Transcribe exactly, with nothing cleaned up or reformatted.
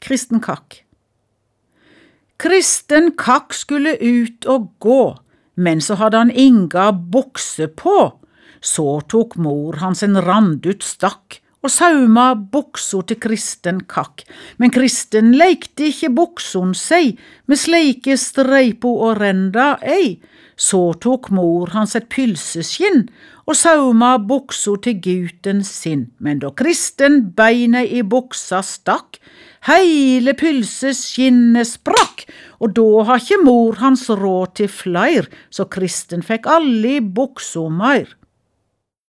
Kristen Kakk. Kristen Kakk skulle ut og gå, men så hadde han inga bukse på. Så tok mor hans en randut stakk og sauma buksa til Kristen Kakk. Men Kristen leikte ikke bukson seg, med sleike streipo og renda ei. Så tok mor hans et pylseskinn og sauma buksa til guten sin. Men da Kristen beinet i buksa stakk, heile pylseskinnet sprakk, og da har ikke mor hans råd til fleir, så Kristen fikk alle i buksa meir.